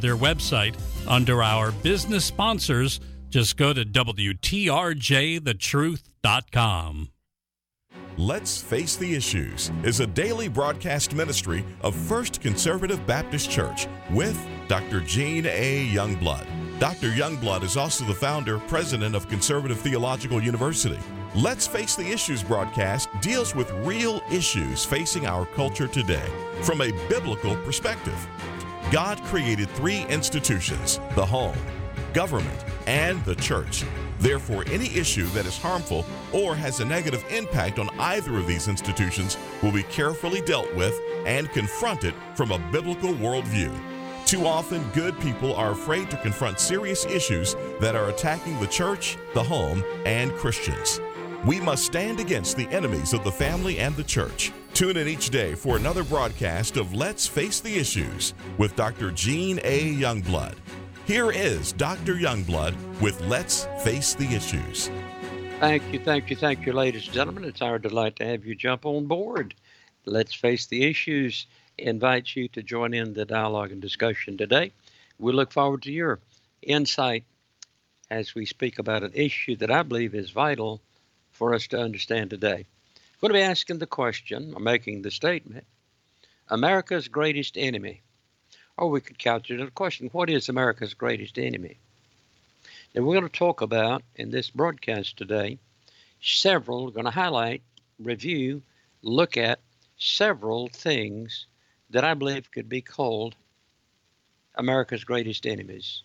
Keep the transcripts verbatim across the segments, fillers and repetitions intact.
their website under our business sponsors. Just go to W T R J the truth dot com. Let's Face the Issues is a daily broadcast ministry of First Conservative Baptist Church with Doctor Gene A. Youngblood. Doctor Youngblood is also the founder, president of Conservative Theological University. Let's Face the Issues broadcast deals with real issues facing our culture today from a biblical perspective. God created three institutions: the home, government, and the church. Therefore, any issue that is harmful or has a negative impact on either of these institutions will be carefully dealt with and confronted from a biblical worldview. Too often, good people are afraid to confront serious issues that are attacking the church, the home, and Christians. We must stand against the enemies of the family and the church. Tune in each day for another broadcast of Let's Face the Issues with Doctor Gene A. Youngblood. Here is Doctor Youngblood with Let's Face the Issues. Thank you, thank you, thank you, ladies and gentlemen. It's our delight to have you jump on board. Let's Face the Issues invites you to join in the dialogue and discussion today. We look forward to your insight as we speak about an issue that I believe is vital for us to understand today. I'm going to be asking the question, or making the statement, America's greatest enemy. Or we could couch it in a question, what is America's greatest enemy? And we're going to talk about, in this broadcast today, several, we're going to highlight, review, look at several things that I believe could be called America's greatest enemies.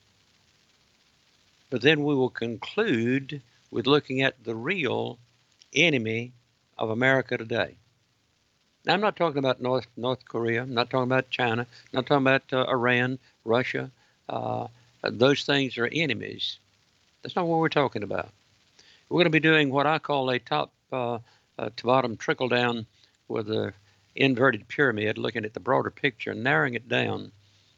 But then we will conclude with looking at the real enemy of America today. Now, I'm not talking about North North Korea. I'm not talking about China. I'm not talking about uh, Iran, Russia. Uh, those things are enemies. That's not what we're talking about. We're going to be doing what I call a top uh, uh, to bottom trickle down with a inverted pyramid, looking at the broader picture and narrowing it down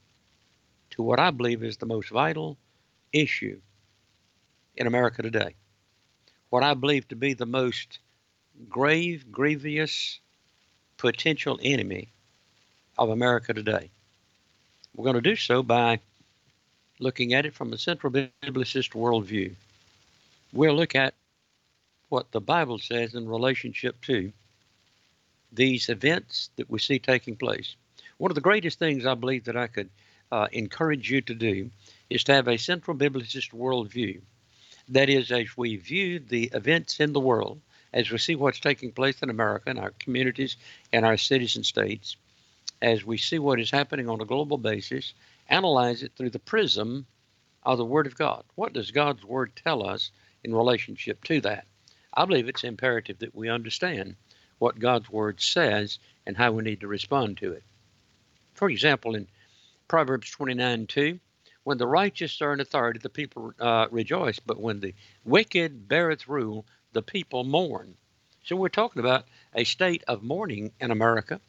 to what I believe is the most vital issue in America today. What I believe to be the most grave, grievous, potential enemy of America today. We're going to do so by looking at it from a central biblicist worldview. We'll look at what the Bible says in relationship to these events that we see taking place. One of the greatest things I believe that I could uh, encourage you to do is to have a central biblicist worldview. That is, as we view the events in the world, as we see what's taking place in America, in our communities, in our cities and states, as we see what is happening on a global basis, analyze it through the prism of the Word of God. What does God's Word tell us in relationship to that? I believe it's imperative that we understand what God's Word says and how we need to respond to it. For example, in Proverbs twenty-nine two, when the righteous are in authority, the people uh, rejoice, but when the wicked beareth rule, the people mourn. So we're talking about a state of mourning in America,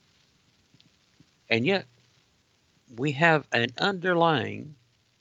and yet we have an underlying,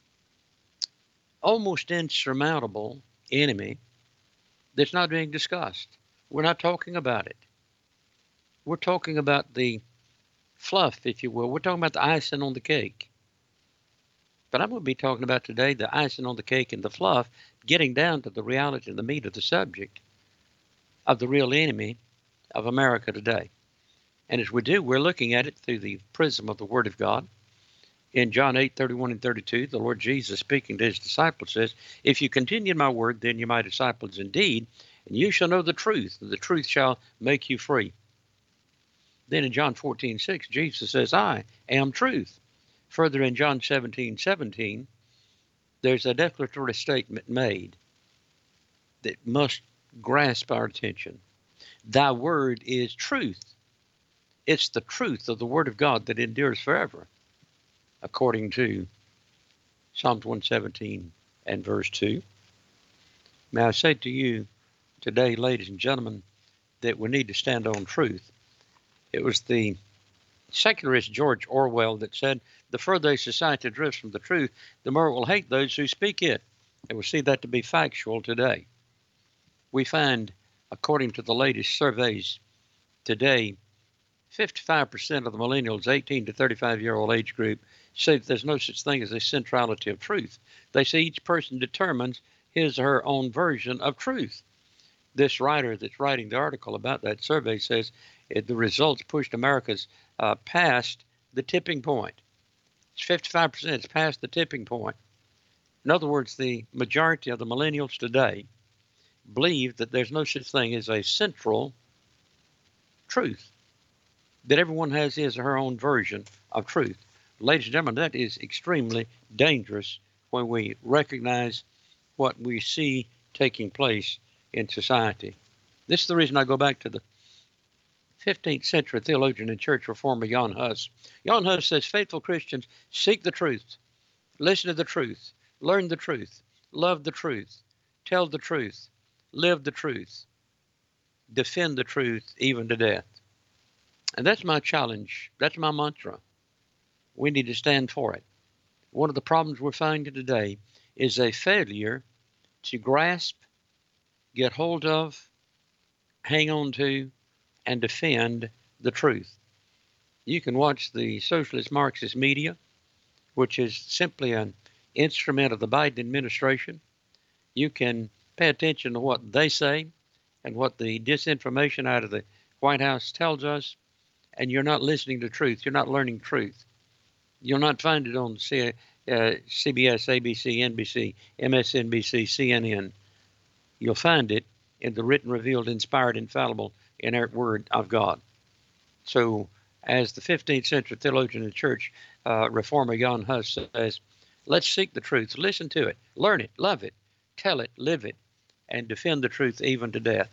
almost insurmountable enemy that's not being discussed. We're not talking about it. We're talking about the fluff, if you will. We're talking about the icing on the cake. But I'm going to be talking about today the icing on the cake and the fluff, getting down to the reality and the meat of the subject of the real enemy of America today. And as we do, we're looking at it through the prism of the Word of God. In John eight thirty-one and thirty-two, the Lord Jesus, speaking to his disciples, says, if you continue in my word, then you're my disciples indeed, and you shall know the truth, and the truth shall make you free. Then in John fourteen six, Jesus says, I am truth. Further in John seventeen seventeen, there's a declaratory statement made that must grasp our attention. Thy word is truth. It's the truth of the Word of God that endures forever, according to Psalms one seventeen and verse two. May I say to you today, ladies and gentlemen, that we need to stand on truth. It was the secularist George Orwell that said, the further a society drifts from the truth, the more it will hate those who speak it. And we see that to be factual today. We find, according to the latest surveys today, fifty-five percent of the millennials, eighteen to thirty-five year old age group, say that there's no such thing as a centrality of truth. They say each person determines his or her own version of truth. This writer that's writing the article about that survey says it, the results pushed America's uh, past the tipping point. It's fifty-five percent. It's past the tipping point. In other words, the majority of the millennials today believe that there's no such thing as a central truth, that everyone has his or her own version of truth. Ladies and gentlemen, that is extremely dangerous when we recognize what we see taking place in society. This is the reason I go back to the fifteenth century theologian and church reformer Jan Hus. Jan Hus says faithful Christians seek the truth, listen to the truth, learn the truth, love the truth, tell the truth, live the truth, defend the truth even to death. And that's my challenge. That's my mantra. We need to stand for it. One of the problems we're finding today is a failure to grasp, get hold of, hang on to, and defend the truth. You can watch the socialist Marxist media, which is simply an instrument of the Biden administration. You can pay attention to what they say and what the disinformation out of the White House tells us, and you're not listening to truth. You're not learning truth. You'll not find it on C- uh, C B S, A B C, N B C, M S N B C, C N N. You'll find it in the written, revealed, inspired, infallible, inerrant word of God. So, as the fifteenth century theologian and church uh, reformer Jan Hus says, let's seek the truth, listen to it, learn it, love it, tell it, live it, and defend the truth even to death.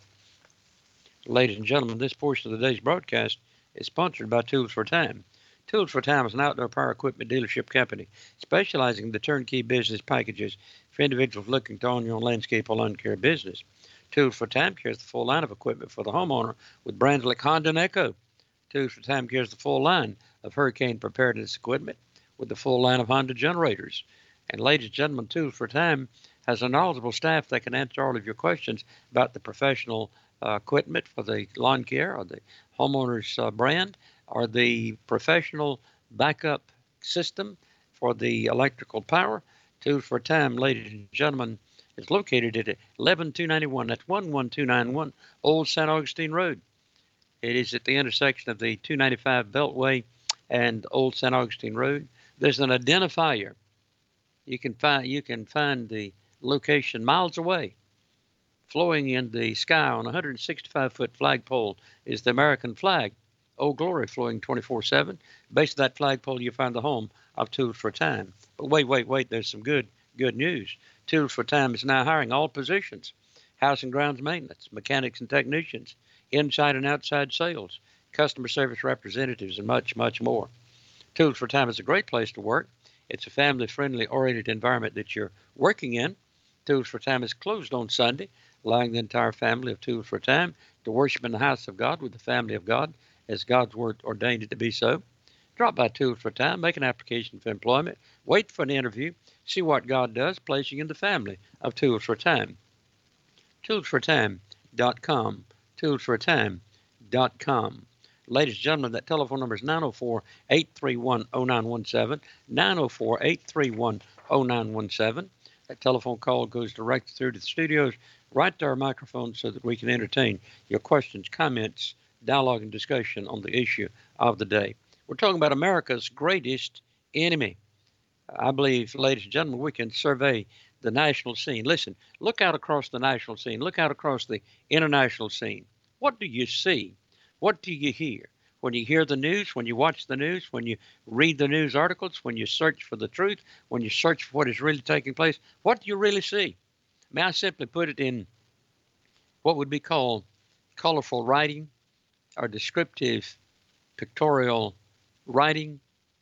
Ladies and gentlemen, this portion of the day's broadcast is sponsored by Tools for Time. Tools for Time is an outdoor power equipment dealership company specializing in the turnkey business packages for individuals looking to own your own landscape or lawn care business. Tools for Time carries the full line of equipment for the homeowner with brands like Honda and Echo. Tools for Time carries the full line of hurricane preparedness equipment with the full line of Honda generators. And ladies and gentlemen, Tools for Time has a knowledgeable staff that can answer all of your questions about the professional uh, equipment for the lawn care or the homeowner's uh, brand, or the professional backup system for the electrical power. Tools for Time, ladies and gentlemen, is located at eleven two ninety-one. That's one one two nine one Old Saint Augustine Road. It is at the intersection of the two ninety-five Beltway and Old Saint Augustine Road. There's an identifier. You can find you can find the location miles away. Flowing in the sky on a one hundred sixty-five foot flagpole is the American flag. Old Glory, flowing twenty-four seven. Base of that flagpole, you find the home of Tools for Time. But wait, wait, wait, there's some good, good news. Tools for Time is now hiring all positions: house and grounds maintenance, mechanics and technicians, inside and outside sales, customer service representatives, and much, much more. Tools for Time is a great place to work. It's a family-friendly, oriented environment that you're working in. Tools for Time is closed on Sunday, allowing the entire family of Tools for Time to worship in the house of God with the family of God, as God's word ordained it to be so. Drop by Tools for Time, make an application for employment, wait for an interview, see what God does, placing in the family of Tools for Time. tools for time dot com, tools for time dot com. Ladies and gentlemen, that telephone number is nine oh four, eight three one, oh nine one seven, nine oh four, eight three one, oh nine one seven. That telephone call goes direct through to the studios, right to our microphone, so that we can entertain your questions, comments, dialogue, and discussion on the issue of the day. We're talking about America's greatest enemy. I believe, ladies and gentlemen, we can survey the national scene. Listen, look out across the national scene. Look out across the international scene. What do you see? What do you hear? When you hear the news, when you watch the news, when you read the news articles, when you search for the truth, when you search for what is really taking place, what do you really see? May I simply put it in what would be called colorful writing or descriptive pictorial writing?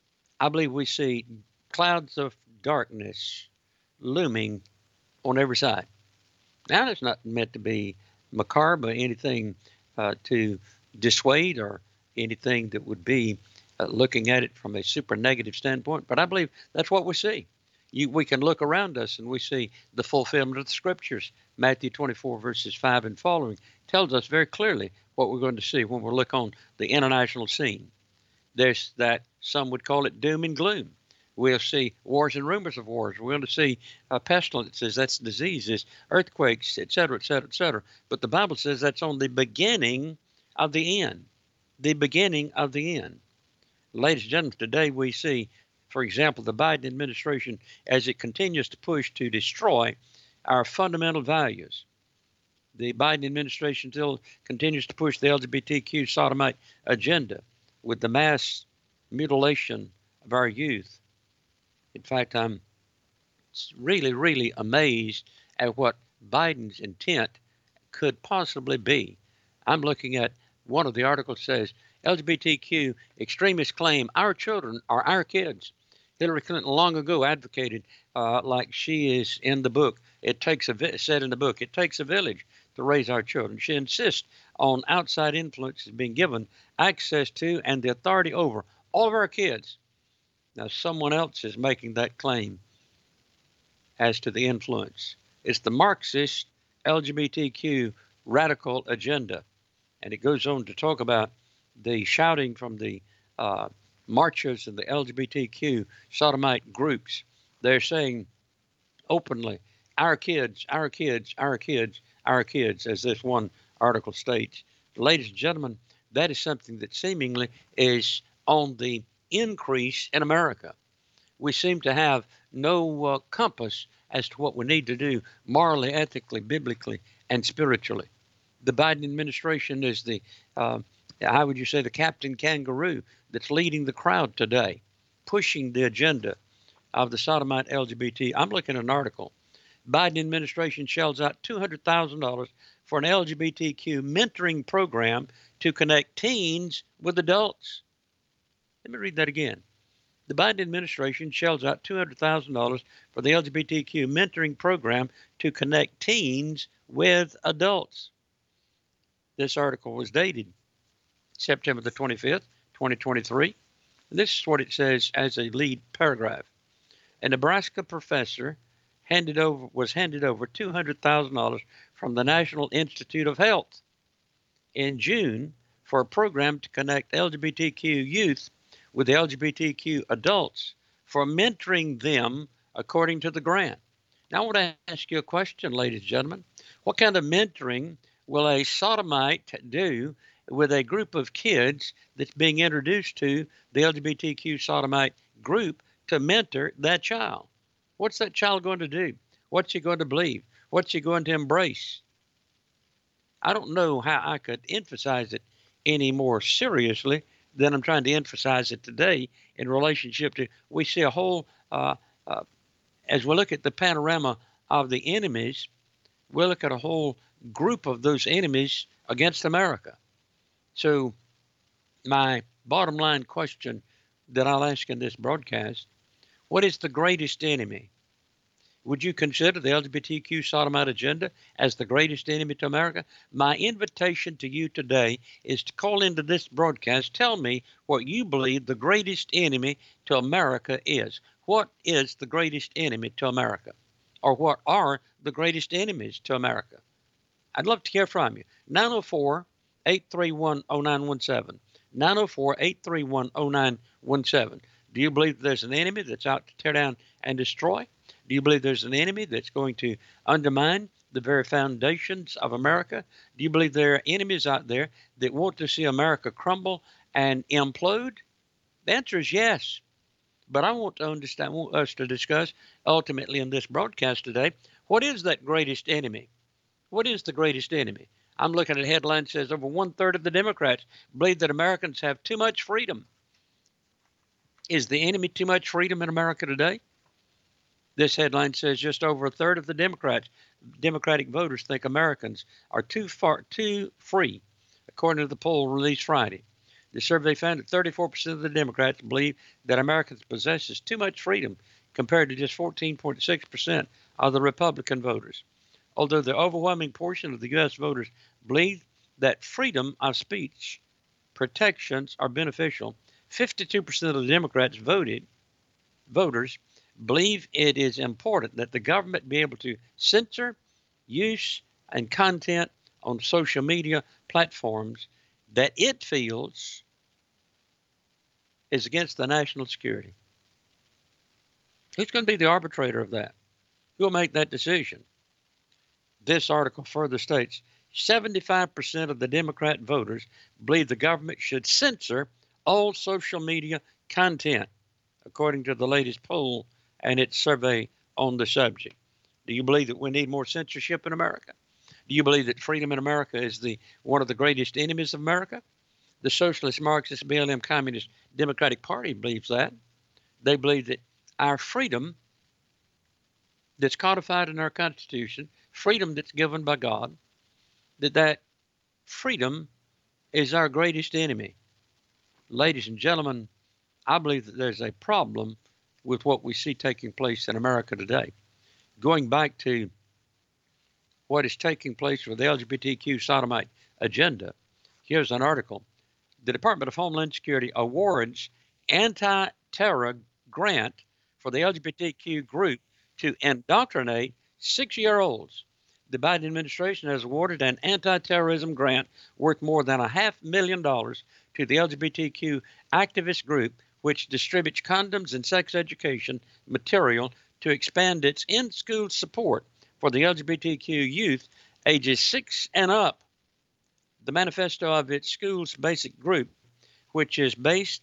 I believe we see clouds of darkness looming on every side. Now, that's not meant to be macabre or anything uh, to dissuade or anything that would be uh, looking at it from a super negative standpoint, but I believe that's what we see. You, we can look around us and we see the fulfillment of the scriptures. Matthew twenty-four, verses five and following tells us very clearly what we're going to see when we look on the international scene. There's that, some would call it doom and gloom. We'll see wars and rumors of wars. We're going to see uh, pestilences, that's diseases, earthquakes, et cetera, et cetera, et cetera. But the Bible says that's on the beginning of the end. The beginning of the end. Ladies and gentlemen, today we see, for example, the Biden administration as it continues to push to destroy our fundamental values. The Biden administration still continues to push the L G B T Q sodomite agenda with the mass mutilation of our youth. In fact, I'm really, really amazed at what Biden's intent could possibly be. I'm looking at one of the articles says, L G B T Q extremists claim our children are our kids. Hillary Clinton long ago advocated, uh, like she is in the book, it takes a vi- said in the book, it takes a village to raise our children. She insists on outside influences being given access to and the authority over all of our kids. Now, someone else is making that claim as to the influence. It's the Marxist L G B T Q radical agenda. And it goes on to talk about the shouting from the uh, marchers and the L G B T Q sodomite groups. They're saying openly, our kids, our kids, our kids, our kids, as this one article states. Ladies and gentlemen, that is something that seemingly is on the increase in America. We seem to have no uh, compass as to what we need to do morally, ethically, biblically, and spiritually. The Biden administration is the, uh, how would you say, the Captain Kangaroo that's leading the crowd today, pushing the agenda of the sodomite L G B T. I'm looking at an article. Biden administration shells out two hundred thousand dollars for an L G B T Q mentoring program to connect teens with adults. Let me read that again. The Biden administration shells out two hundred thousand dollars for the L G B T Q mentoring program to connect teens with adults. This article was dated September the twenty-fifth, twenty twenty-three. This is what it says as a lead paragraph. A Nebraska professor handed over was handed over two hundred thousand dollars from the National Institute of Health in June for a program to connect L G B T Q youth with the L G B T Q adults for mentoring them according to the grant. Now, I want to ask you a question, ladies and gentlemen. What kind of mentoring will a sodomite do with a group of kids that's being introduced to the L G B T Q sodomite group to mentor that child? What's that child going to do? What's he going to believe? What's he going to embrace? I don't know how I could emphasize it any more seriously than I'm trying to emphasize it today in relationship to, we see a whole, uh, uh, as we look at the panorama of the enemies, we look at a whole group of those enemies against America. So my bottom line question that I'll ask in this broadcast, what is the greatest enemy? Would you consider the L G B T Q sodomite agenda as the greatest enemy to America? My invitation to you today is to call into this broadcast. Tell me what you believe the greatest enemy to America is. What is the greatest enemy to America? Or what are the greatest enemies to America? I'd love to hear from you. nine oh four, eight three one, oh nine one seven. nine oh four, eight three one, oh nine one seven. Do you believe there's an enemy that's out to tear down and destroy? Do you believe there's an enemy that's going to undermine the very foundations of America? Do you believe there are enemies out there that want to see America crumble and implode? The answer is yes. But I want to understand, want us to discuss ultimately in this broadcast today, what is that greatest enemy? What is the greatest enemy? I'm looking at a headline that says over one third of the Democrats believe that Americans have too much freedom. Is the enemy too much freedom in America today? This headline says just over a third of the Democrats, Democratic voters think Americans are too far, too free, according to the poll released Friday. The survey found that thirty-four percent of the Democrats believe that Americans possess too much freedom, compared to just fourteen point six percent of the Republican voters. Although the overwhelming portion of the U S voters believe that freedom of speech protections are beneficial, fifty-two percent of the Democrats voted voters believe it is important that the government be able to censor use and content on social media platforms that it feels is against the national security. Who's going to be the arbitrator of that? Who will make that decision? This article further states seventy-five percent of the Democrat voters believe the government should censor all social media content, according to the latest poll and its survey on the subject. Do you believe that we need more censorship in America? Do you believe that freedom in America is the one of the greatest enemies of America? The Socialist, Marxist, B L M, Communist, Democratic Party believes that. They believe that our freedom that's codified in our Constitution, freedom that's given by God, that that freedom is our greatest enemy. Ladies and gentlemen, I believe that there's a problem with what we see taking place in America today. Going back to what is taking place with the L G B T Q sodomite agenda, here's an article. The Department of Homeland Security awards anti-terror grant for the L G B T Q group to indoctrinate six-year-olds. The Biden administration has awarded an anti-terrorism grant worth more than a half million dollars to the L G B T Q activist group, which distributes condoms and sex education material to expand its in-school support for the L G B T Q youth ages six and up. The manifesto of its school's basic group, which is based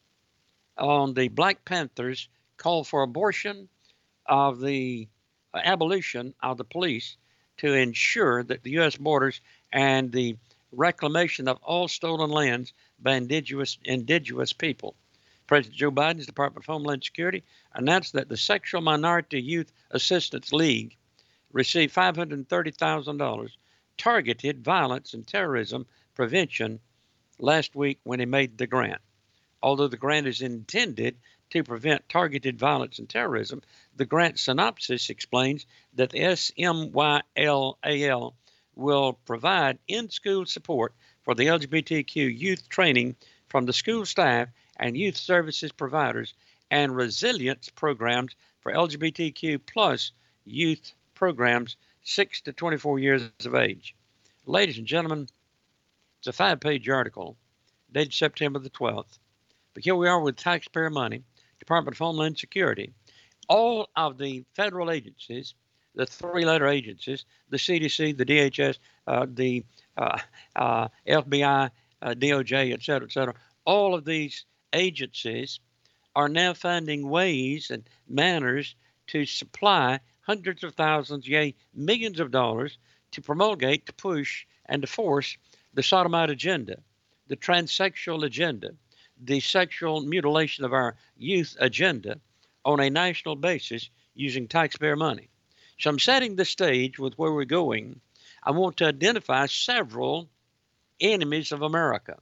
on the Black Panthers' call for abortion of the uh, abolition of the police to ensure that the U S borders and the reclamation of all stolen lands by indigenous, indigenous people. President Joe Biden's Department of Homeland Security announced that the Sexual Minority Youth Assistance League received five hundred thirty thousand dollars targeted violence and terrorism prevention last week when he made the grant. Although the grant is intended to prevent targeted violence and terrorism, the grant synopsis explains that the S M Y L A L will provide in-school support for the L G B T Q youth training from the school staff and youth services providers and resilience programs for L G B T Q plus youth programs six to twenty-four years of age. Ladies and gentlemen, it's a five-page article dated September the twelfth. But here we are with taxpayer money, Department of Homeland Security. All of the federal agencies, the three-letter agencies, the C D C, the D H S, uh, the uh, uh, F B I, uh, D O J, et cetera, et cetera, all of these agencies are now finding ways and manners to supply hundreds of thousands, yea, millions of dollars to promulgate, to push, and to force the sodomite agenda, the transsexual agenda, the sexual mutilation of our youth agenda on a national basis using taxpayer money. So I'm setting the stage with where we're going. I want to identify several enemies of America.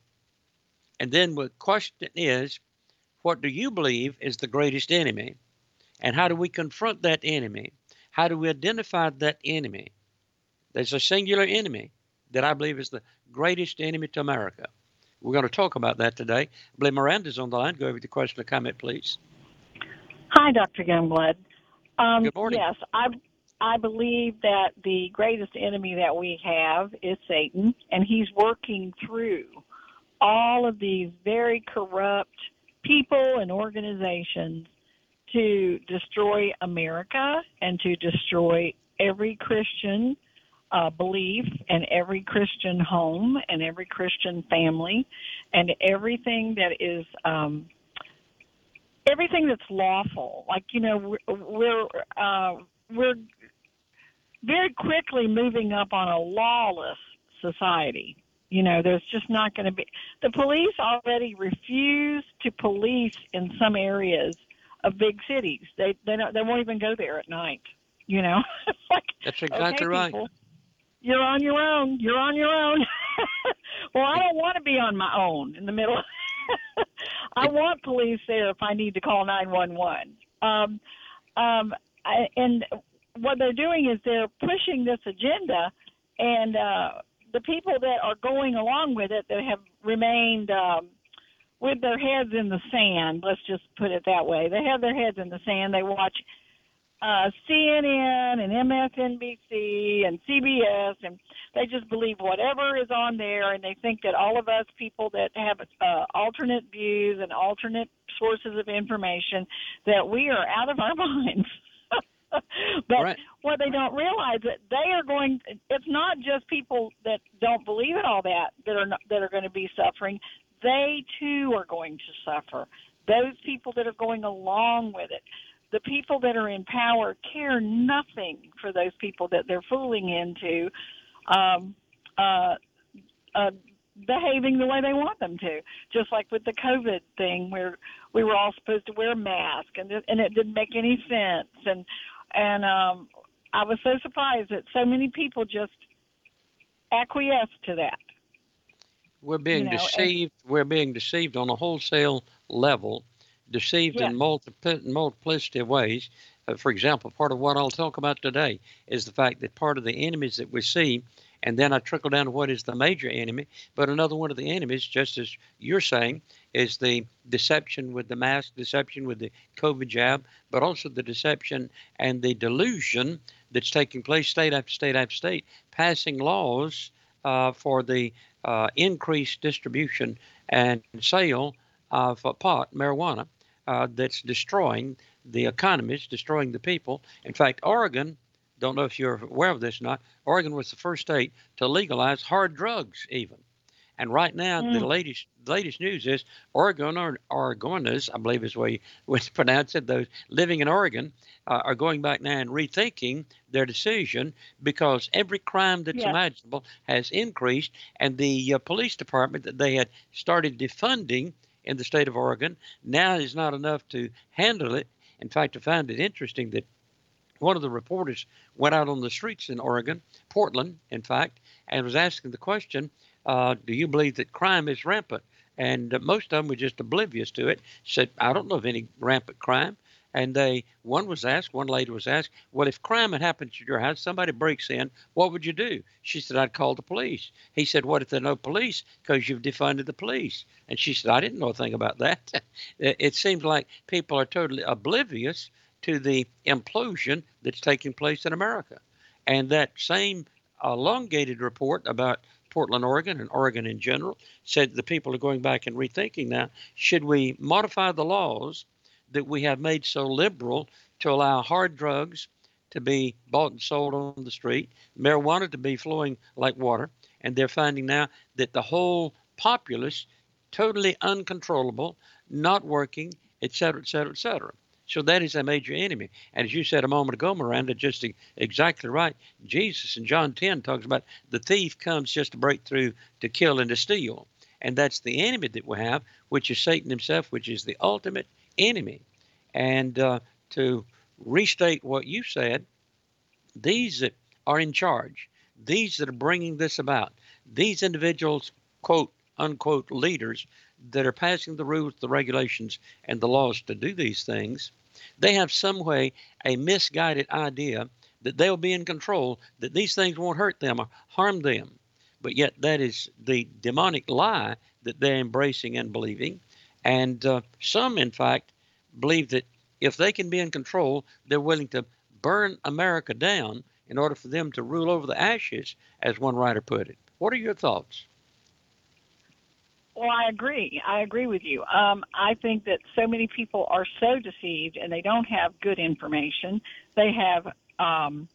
And then the question is, what do you believe is the greatest enemy? And how do we confront that enemy? How do we identify that enemy? There's a singular enemy that I believe is the greatest enemy to America. We're going to talk about that today. I believe Miranda's on the line. Go over the question or comment, please. Hi, Doctor Youngblood. Um, Good morning. Yes, I I believe that the greatest enemy that we have is Satan, and he's working through all of these very corrupt people and organizations to destroy America and to destroy every Christian uh, belief and every Christian home and every Christian family and everything that is um, everything that's lawful. Like, you know, we're we're, uh, we're very quickly moving up on a lawless society. You know, there's just not going to be – the police already refuse to police in some areas of big cities. They they, don't, they won't even go there at night, you know. It's like, That's exactly okay, right. people, you're on your own. You're on your own. Well, I don't want to be on my own in the middle. I want police there if I need to call nine one one. Um, um, I, and what they're doing is they're pushing this agenda, and uh, the people that are going along with it that have remained um, with their heads in the sand. Let's just put it that way. They have their heads in the sand. They watch uh, C N N and M S N B C and C B S, and they just believe whatever is on there, and they think that all of us people that have uh, alternate views and alternate sources of information, that we are out of our minds. But right. What they don't realize that they are going, it's not just people that don't believe in all that that are not, that are going to be suffering. They too are going to suffer. Those people that are going along with it, the people that are in power care nothing for those people that they're fooling into um, uh, uh, behaving the way they want them to. Just like with the COVID thing, where we were all supposed to wear masks, and th- and it didn't make any sense. And And um, I was so surprised that so many people just acquiesced to that. We're being you know, deceived. And, we're being deceived on a wholesale level, deceived yes. in multi- multiplicity of ways. Uh, for example, part of what I'll talk about today is the fact that part of the enemies that we see, and then I trickle down to what is the major enemy, but another one of the enemies, just as you're saying, is the deception with the mask, deception with the COVID jab, but also the deception and the delusion that's taking place state after state after state, passing laws uh, for the uh, increased distribution and sale of uh, pot, marijuana, uh, that's destroying the economies, destroying the people. In fact, Oregon, don't know if you're aware of this or not, Oregon was the first state to legalize hard drugs even. And right now, mm. the latest latest news is Oregon or Oregoners, I believe is the way you would pronounce it, those living in Oregon uh, are going back now and rethinking their decision because every crime that's yes. imaginable has increased, and the uh, police department that they had started defunding in the state of Oregon now is not enough to handle it. In fact, I found it interesting that one of the reporters went out on the streets in Oregon, Portland, in fact, and was asking the question, uh, do you believe that crime is rampant? And uh, most of them were just oblivious to it, said, I don't know of any rampant crime. And they, one was asked, one lady was asked, well, if crime had happened to your house, somebody breaks in, what would you do? She said, I'd call the police. He said, what if there are no police? Because you've defunded the police. And she said, I didn't know a thing about that. It seems like people are totally oblivious to the implosion that's taking place in America. And that same elongated report about Portland, Oregon, and Oregon in general, said the people are going back and rethinking now, should we modify the laws that we have made so liberal to allow hard drugs to be bought and sold on the street, marijuana to be flowing like water, and they're finding now that the whole populace, totally uncontrollable, not working, et cetera, et cetera, et cetera. So that is a major enemy. And as you said a moment ago, Miranda, just exactly right. Jesus in John ten talks about the thief comes just to break through, to kill, and to steal. And that's the enemy that we have, which is Satan himself, which is the ultimate enemy. And uh, to restate what you said, these that are in charge, these that are bringing this about, these individuals, quote, unquote, leaders that are passing the rules, the regulations, and the laws to do these things, they have some way a misguided idea that they'll be in control, that these things won't hurt them or harm them. But yet that is the demonic lie that they're embracing and believing. And uh, some, in fact, believe that if they can be in control, they're willing to burn America down in order for them to rule over the ashes, as one writer put it. What are your thoughts? Well, I agree. I agree with you. Um, I think that so many people are so deceived and they don't have good information. They have, um,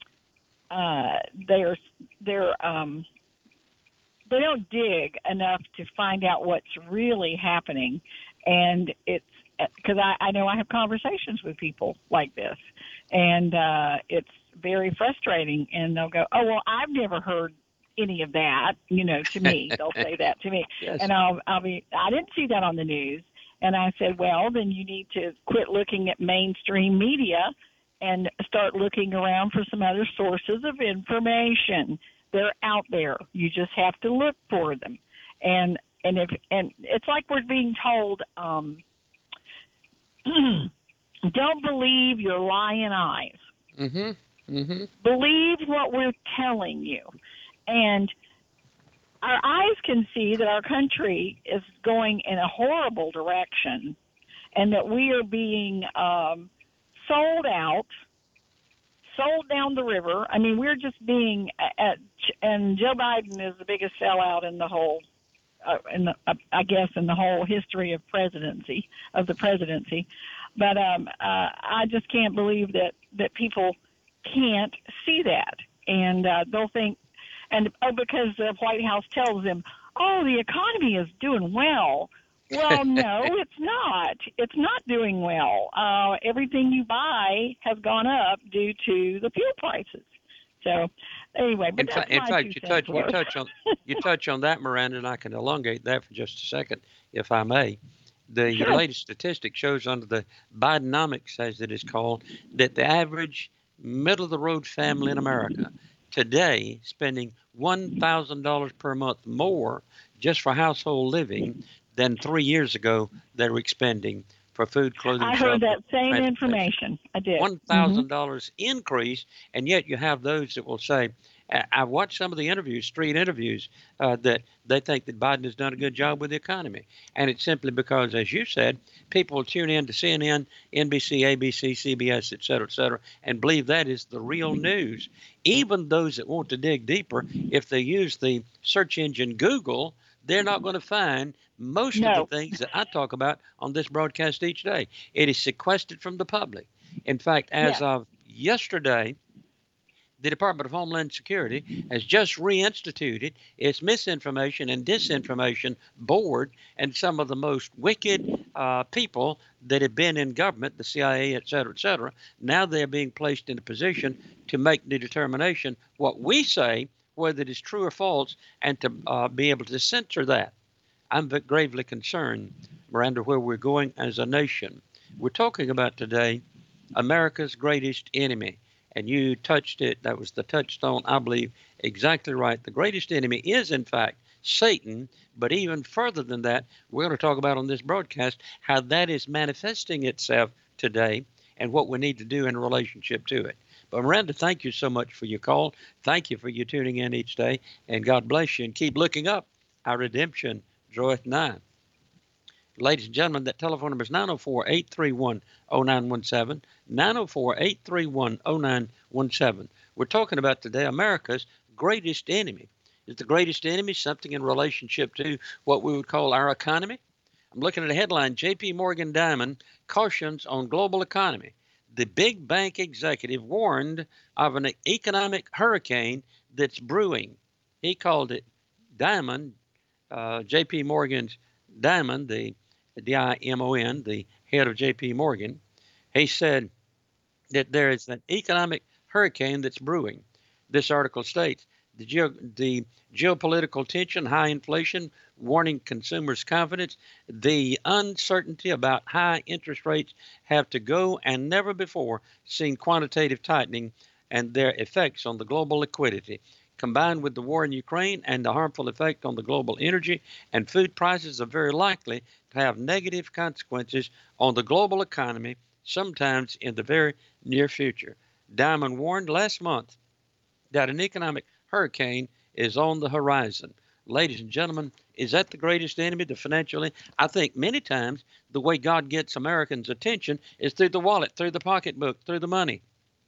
uh, they're, they're, um, they don't dig enough to find out what's really happening. And it's because I, I know I have conversations with people like this, and uh, it's very frustrating. And they'll go, oh, well, I've never heard any of that, you know, to me. They'll say that to me. Yes. And I'll, I'll be, I didn't see that on the news. And I said, well, then you need to quit looking at mainstream media and start looking around for some other sources of information. They're out there. You just have to look for them. And and if and it's like we're being told, um, don't believe your lying eyes. Mm-hmm. Mm-hmm. Believe what we're telling you. And our eyes can see that our country is going in a horrible direction, and that we are being um, sold out, sold down the river. I mean, we're just being at, and Joe Biden is the biggest sellout in the whole, uh, in the, uh, I guess, in the whole history of presidency of the presidency. But um, uh, I just can't believe that that people can't see that, and uh, they'll think, and oh, because the White House tells them, oh, the economy is doing well. Well, no, it's not. It's not doing well. Uh, everything you buy has gone up due to the fuel prices. So, anyway, but in, that's fa- in my fact, two you cents touch you worth. touch on you touch on that, Miranda, and I can elongate that for just a second, if I may. The Sure. latest statistic shows under the Bidenomics, as it is called, that the average middle-of-the-road family in America today spending one thousand dollars per month more just for household living than three years ago they were expending for food, clothing, I heard shelter, that same transportation. information. I did. one thousand dollars mm-hmm. increase, and yet you have those that will say, I watched some of the interviews, street interviews, uh, that they think that Biden has done a good job with the economy. And it's simply because, as you said, people will tune in to C N N, N B C, A B C, C B S, et cetera, et cetera, and believe that is the real news. Even those that want to dig deeper, if they use the search engine Google, they're not going to find most No. of the things that I talk about on this broadcast each day. It is sequestered from the public. In fact, as Yeah. of yesterday, the Department of Homeland Security has just reinstituted its misinformation and disinformation board, and some of the most wicked uh, people that have been in government, the C I A, et cetera, et cetera, now they're being placed in a position to make the determination what we say, whether it is true or false, and to uh, be able to censor that. I'm gravely concerned, Miranda, where we're going as a nation. We're talking about today America's greatest enemy. And you touched it. That was the touchstone, I believe, exactly right. The greatest enemy is, in fact, Satan. But even further than that, we're going to talk about on this broadcast how that is manifesting itself today and what we need to do in relationship to it. But Miranda, thank you so much for your call. Thank you for you tuning in each day. And God bless you. And keep looking up. Our redemption draweth nigh. Ladies and gentlemen, that telephone number is nine oh four, eight three one, oh nine one seven, nine oh four, eight three one, oh nine one seven. We're talking about today America's greatest enemy. Is the greatest enemy something in relationship to what we would call our economy? I'm looking at a headline, J P Morgan Diamond cautions on global economy. The big bank executive warned of an economic hurricane that's brewing. He called it Diamond, uh, J P Morgan's Diamond, the D I M O N, the head of J P Morgan. He said that there is an economic hurricane that's brewing. This article states the, geo- the geopolitical tension, high inflation, warning consumers' confidence, the uncertainty about high interest rates have to go, and never before seen quantitative tightening and their effects on the global liquidity. Combined with the war in Ukraine and the harmful effect on the global energy and food prices, are very likely to have negative consequences on the global economy, sometimes in the very near future. Diamond warned last month that an economic hurricane is on the horizon. Ladies and gentlemen, is that the greatest enemy, the financial enemy? I think many times the way God gets Americans' attention is through the wallet, through the pocketbook, through the money.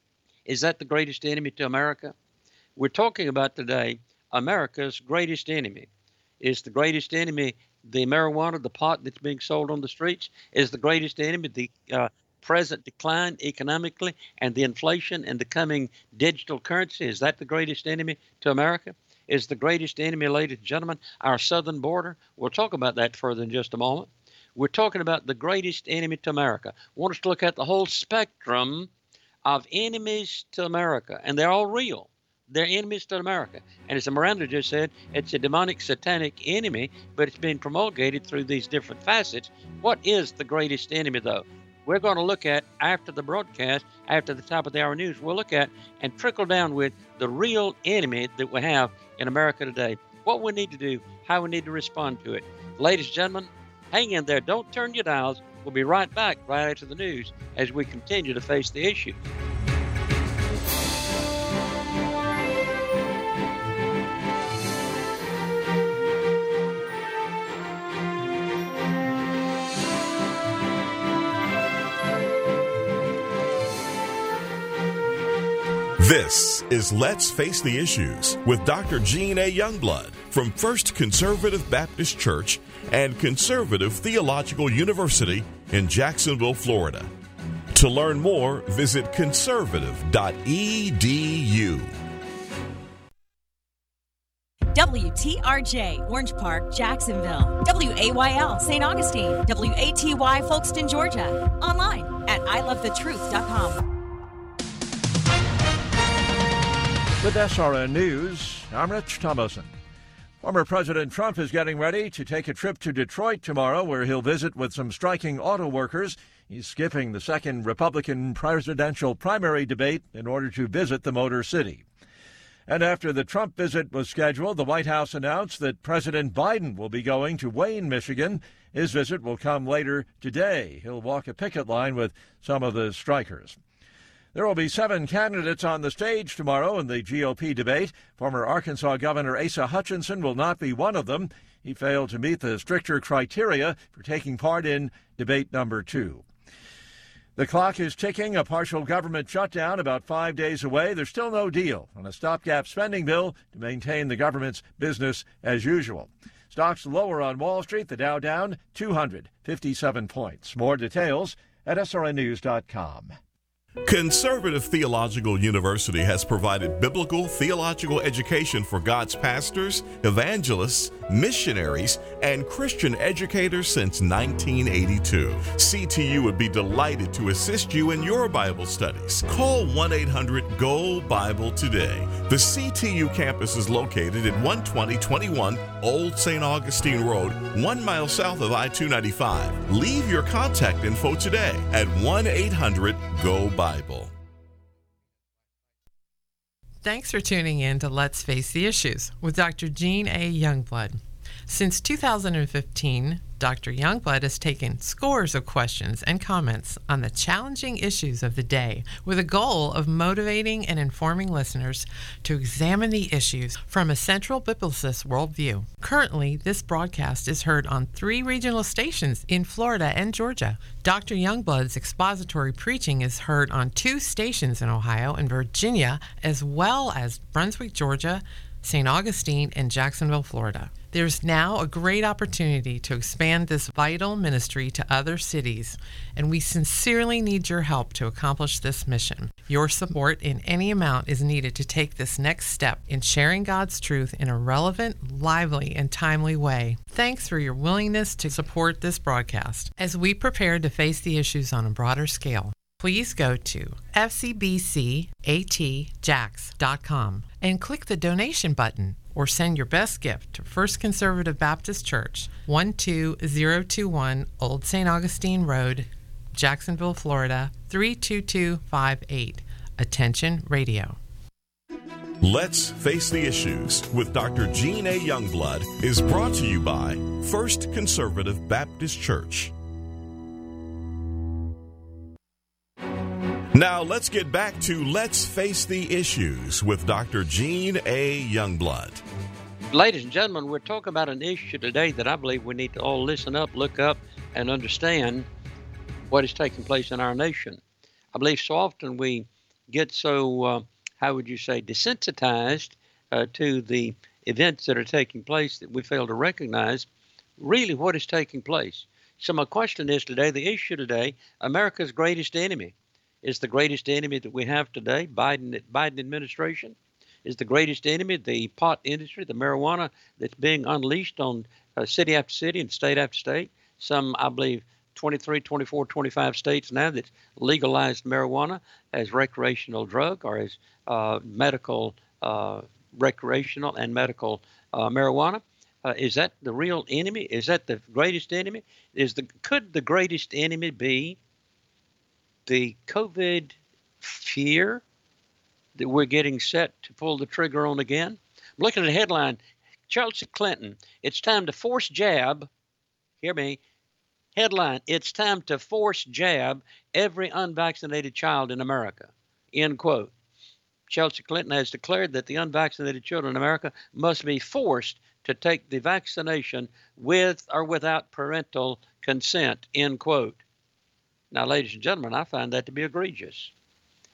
Is that the greatest enemy to America? We're talking about today America's greatest enemy. Is the greatest enemy the marijuana, the pot that's being sold on the streets? Is the greatest enemy the uh, present decline economically and the inflation and the coming digital currency? Is that the greatest enemy to America? Is the greatest enemy, ladies and gentlemen, our southern border? We'll talk about that further in just a moment. We're talking about the greatest enemy to America. I want us to look at the whole spectrum of enemies to America, and they're all real. They're enemies to America. And as Miranda just said, it's a demonic, satanic enemy, but it's being promulgated through these different facets. What is the greatest enemy, though? We're going to look at, after the broadcast, after the top of the hour news, we'll look at and trickle down with the real enemy that we have in America today, what we need to do, how we need to respond to it. Ladies and gentlemen, hang in there. Don't turn your dials. We'll be right back right after the news as we continue to face the issue. This is Let's Face the Issues with Doctor Gene A. Youngblood from First Conservative Baptist Church and Conservative Theological University in Jacksonville, Florida. To learn more, visit conservative dot e d u. W T R J, Orange Park, Jacksonville. W A Y L, Saint Augustine. W A T Y, Folkston, Georgia. Online at i love the truth dot com. With S R N News, I'm Rich Thomason. Former President Trump is getting ready to take a trip to Detroit tomorrow, where he'll visit with some striking auto workers. He's skipping the second Republican presidential primary debate in order to visit the Motor City. And after the Trump visit was scheduled, the White House announced that President Biden will be going to Wayne, Michigan. His visit will come later today. He'll walk a picket line with some of the strikers. There will be seven candidates on the stage tomorrow in the G O P debate. Former Arkansas Governor Asa Hutchinson will not be one of them. He failed to meet the stricter criteria for taking part in debate number two. The clock is ticking, a partial government shutdown about five days away. There's still no deal on a stopgap spending bill to maintain the government's business as usual. Stocks lower on Wall Street, the Dow down two hundred fifty-seven points. More details at S R N news dot com. Conservative Theological University has provided biblical theological education for God's pastors, evangelists, missionaries, and Christian educators since nineteen eighty-two. C T U would be delighted to assist you in your Bible studies. Call one eight hundred G O Bible today. The C T U campus is located at one twenty twenty-one Old Saint Augustine Road, one mile south of I two ninety-five. Leave your contact info today at one eight hundred G O Bible. Thanks for tuning in to Let's Face the Issues with Doctor Gene A. Youngblood. Since two thousand fifteen, Doctor Youngblood has taken scores of questions and comments on the challenging issues of the day with a goal of motivating and informing listeners to examine the issues from a central biblicist worldview. Currently, this broadcast is heard on three regional stations in Florida and Georgia. Doctor Youngblood's expository preaching is heard on two stations in Ohio and Virginia, as well as Brunswick, Georgia, Saint Augustine, and Jacksonville, Florida. There's now a great opportunity to expand this vital ministry to other cities, and we sincerely need your help to accomplish this mission. Your support in any amount is needed to take this next step in sharing God's truth in a relevant, lively, and timely way. Thanks for your willingness to support this broadcast as we prepare to face the issues on a broader scale. Please go to f c b c a t jax dot com and click the donation button, or send your best gift to First Conservative Baptist Church, one two zero two one Old Saint Augustine Road, Jacksonville, Florida, three two two five eight. Attention Radio. Let's Face the Issues with Doctor Gene A. Youngblood is brought to you by First Conservative Baptist Church. Now let's get back to Let's Face the Issues with Doctor Gene A. Youngblood. Ladies and gentlemen, we're talking about an issue today that I believe we need to all listen up, look up, and understand what is taking place in our nation. I believe so often we get so, uh, how would you say, desensitized uh, to the events that are taking place that we fail to recognize really what is taking place. So my question is today, the issue today, America's greatest enemy. Is the greatest enemy that we have today, Biden Biden administration? Is the greatest enemy the pot industry, the marijuana that's being unleashed on uh, city after city and state after state? Some, I believe, twenty-three, twenty-four, twenty-five states now that's legalized marijuana as recreational drug or as uh, medical, uh, recreational and medical uh, marijuana. Uh, is that the real enemy? Is that the greatest enemy? Is the could the greatest enemy be the COVID fear that we're getting set to pull the trigger on again? I'm looking at a headline, Chelsea Clinton, it's time to force jab, hear me, headline, it's time to force jab every unvaccinated child in America, end quote. Chelsea Clinton has declared that the unvaccinated children in America must be forced to take the vaccination with or without parental consent, end quote. Now, ladies and gentlemen, I find that to be egregious.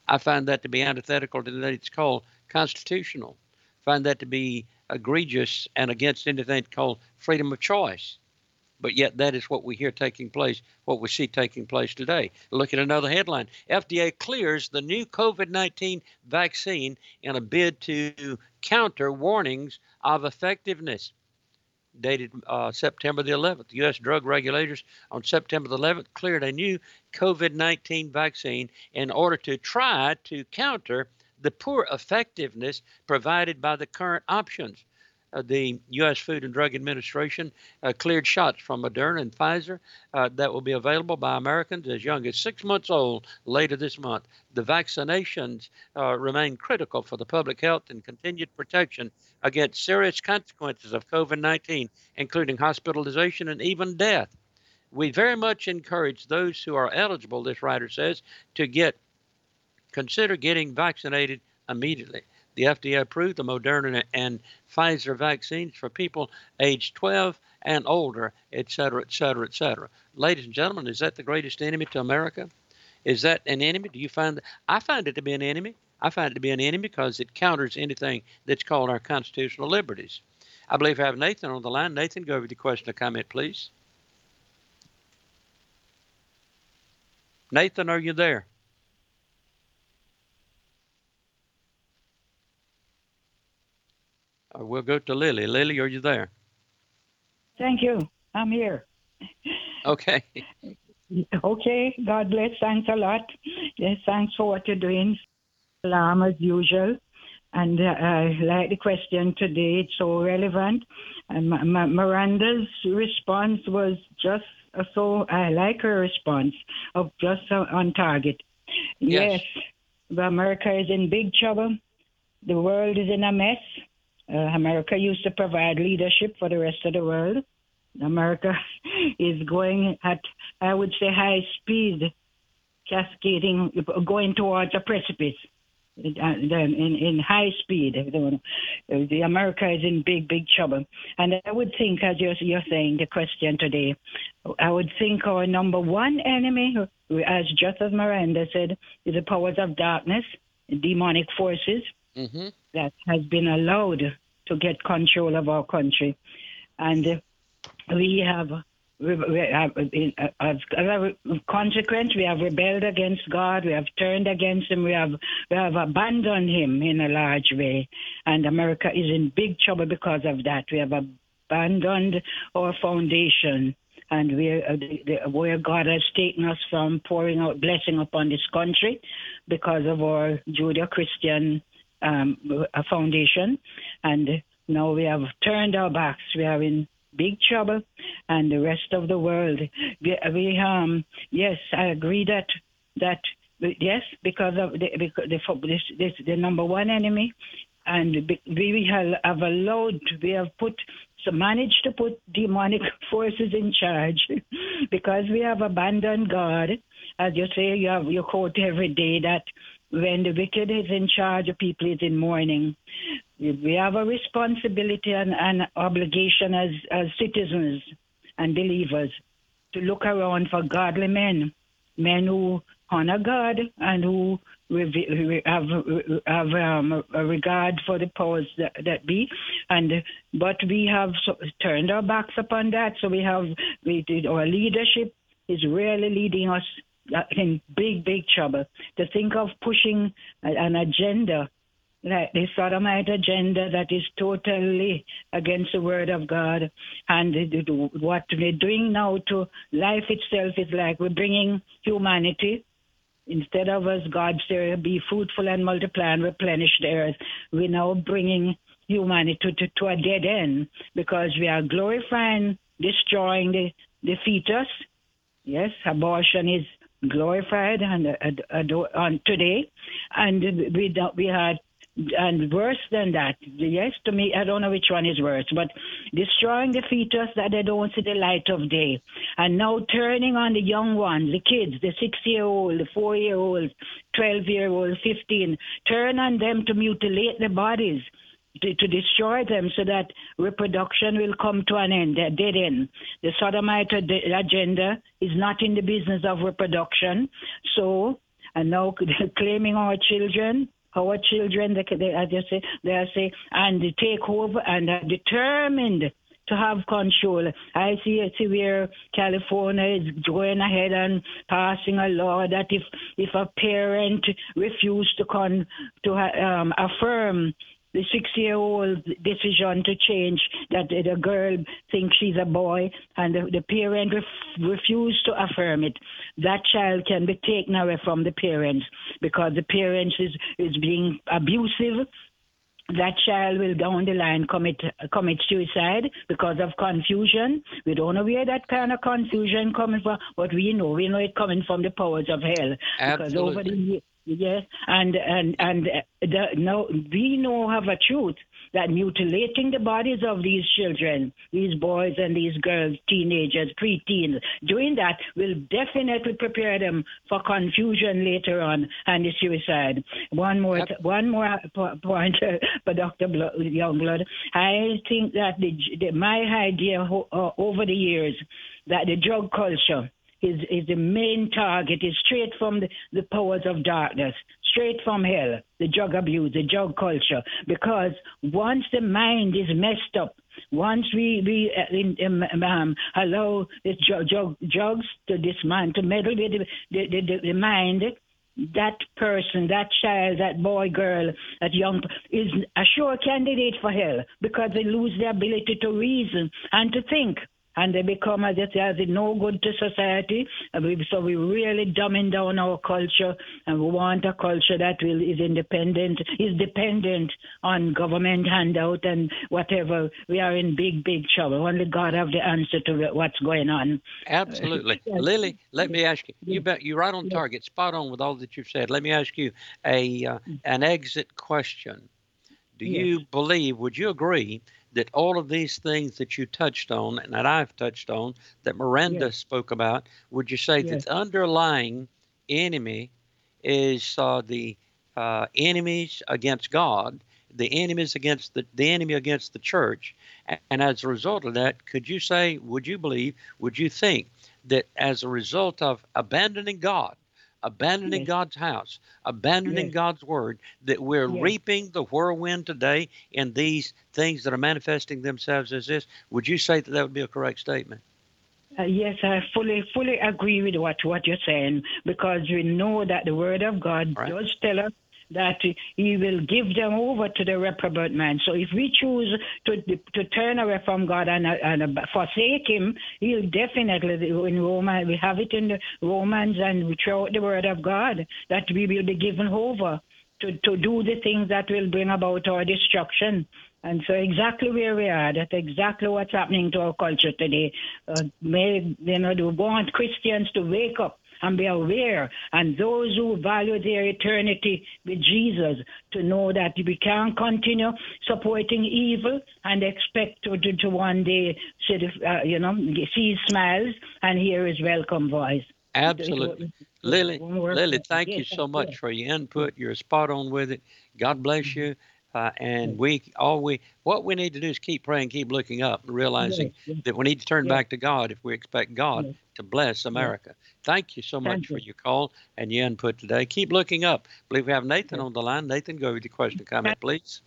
I find that to be antithetical to that it's called constitutional. I find that to be egregious and against anything called freedom of choice. But yet that is what we hear taking place, what we see taking place today. Look at another headline. F D A clears the new COVID nineteen vaccine in a bid to counter warnings of effectiveness. Dated uh, September the eleventh. The U S drug regulators on September the eleventh cleared a new COVID nineteen vaccine in order to try to counter the poor effectiveness provided by the current options. Uh, the U S Food and Drug Administration uh, cleared shots from Moderna and Pfizer uh, that will be available by Americans as young as six months old later this month. The vaccinations uh, remain critical for the public health and continued protection against serious consequences of COVID nineteen, including hospitalization and even death. We very much encourage those who are eligible, this writer says, to get consider getting vaccinated immediately. The F D A approved the Moderna and Pfizer vaccines for people aged twelve and older, et cetera, et cetera, et cetera. Ladies and gentlemen, is that the greatest enemy to America? Is that an enemy? Do you find that? I find it to be an enemy. I find it to be an enemy because it counters anything that's called our constitutional liberties. I believe I have Nathan on the line. Nathan, go over the question or comment, please. Nathan, are you there? Uh, we'll go to Lily. Lily, are you there? Thank you. I'm here. Okay. Okay. God bless. Thanks a lot. Yes, thanks for what you're doing. Salam as usual. And uh, I like the question today. It's so relevant. And M- M- Miranda's response was just uh, so, I like her response of just uh, on target. Yes. Yes, America is in big trouble. The world is in a mess. Uh, America used to provide leadership for the rest of the world. America is going at, I would say, high speed, cascading, going towards a precipice. In, in high speed. The America is in big, big trouble. And I would think, as you're, you're saying, the question today, I would think our number one enemy, as just as Miranda said, is the powers of darkness, demonic forces mm-hmm. that has been allowed to get control of our country. And we have We, we have, as a consequence, we have rebelled against God. We have turned against Him. We have we have abandoned Him in a large way, and America is in big trouble because of that. We have abandoned our foundation, and we uh, where God has taken us from pouring out blessing upon this country because of our Judeo-Christian um, foundation, and now we have turned our backs. We are in big trouble, and the rest of the world. We, we um yes, I agree that that yes, because of the because the this, this the number one enemy, and we have, have allowed we have put so managed to put demonic forces in charge because we have abandoned God. As you say, you have you quote every day that when the wicked is in charge, the people is in mourning. We have a responsibility and an obligation as, as citizens and believers to look around for godly men, men who honor God and who have, have um, a regard for the powers that, that be. And but we have turned our backs upon that. So we have we did, our leadership is really leading us in big, big trouble. To think of pushing an agenda like the sodomite agenda that is totally against the word of God. And what we're doing now to life itself is like we're bringing humanity. Instead of us, God said, be fruitful and multiply and replenish the earth, we're now bringing humanity to, to, to a dead end because we are glorifying, destroying the, the fetus. Yes, abortion is glorified and uh, uh, on today. And we, we had And worse than that, yes, to me, I don't know which one is worse, but destroying the fetus that they don't see the light of day. And now turning on the young ones, the kids, the six-year-old, the four-year-old, twelve-year-old, fifteen, turn on them to mutilate their bodies, to, to destroy them so that reproduction will come to an end, a dead end. The sodomite agenda is not in the business of reproduction. So and now claiming our children. Our children, they, they, as you say, they say, and they take over and are determined to have control. I see, see where California is going ahead and passing a law that if if a parent refuses to con to um, affirm the six-year-old decision to change, that the girl thinks she's a boy, and the, the parent ref, refuse to affirm it, that child can be taken away from the parents because the parents is, is being abusive. That child will down the line commit commit suicide because of confusion. We don't know where that kind of confusion coming from, but we know we know it coming from the powers of hell. Absolutely. Because over the yes, and and and the, no, we know have a truth that mutilating the bodies of these children, these boys and these girls, teenagers, preteens, doing that will definitely prepare them for confusion later on and the suicide. One more, t- one more point uh, for Doctor Blo- Youngblood. I think that the, the, my idea ho- uh, over the years that the drug culture is, is the main target, is straight from the, the powers of darkness, straight from hell, the drug abuse, the drug culture. Because once the mind is messed up, once we, we uh, in, um, um, allow the drug, drug, drugs to dismantle, to meddle with the, the, the, the mind, that person, that child, that boy, girl, that young, is a sure candidate for hell because they lose the ability to reason and to think. And they become, as it says, no good to society. So we're really dumbing down our culture, and we want a culture that will is independent, is dependent on government handout and whatever. We are in big, big trouble. Only God have the answer to what's going on. Absolutely. Lily, let me ask you, you bet you're right on target, spot on with all that you've said. Let me ask you a uh, an exit question. Do you yes. believe, would you agree that all of these things that you touched on and that I've touched on, that Miranda yes. spoke about, would you say yes. that the underlying enemy is uh, the uh, enemies against God, the enemies against the, the enemy against the church? And, and as a result of that, could you say, would you believe, would you think that as a result of abandoning God, abandoning yes. God's house, abandoning yes. God's word, that we're yes. reaping the whirlwind today in these things that are manifesting themselves as this? Would you say that that would be a correct statement? Uh, yes, I fully, fully agree with what, what you're saying, because we know that the word of God right. does tell us that he will give them over to the reprobate man. So if we choose to to turn away from God and, and forsake him, he'll definitely, in Romans, we have it in the Romans and throughout the word of God, that we will be given over to, to do the things that will bring about our destruction. And so exactly where we are, that's exactly what's happening to our culture today. Uh, may, you know, we want Christians to wake up and be aware, and those who value their eternity with Jesus to know that we can't continue supporting evil and expect to, to, to one day see, the, uh, you know, see his smiles and hear his welcome voice. Absolutely. Lily, Lily, thank you so much for your input. You're spot on with it. God bless you. Uh, and we all we what we need to do is keep praying, keep looking up, and realizing yes, yes. that we need to turn yes. back to God if we expect God yes. to bless America. Yes. Thank you so much Thank for you. your call and your input today. Keep looking up. I believe we have Nathan yes. on the line. Nathan, go with your question, comment, please.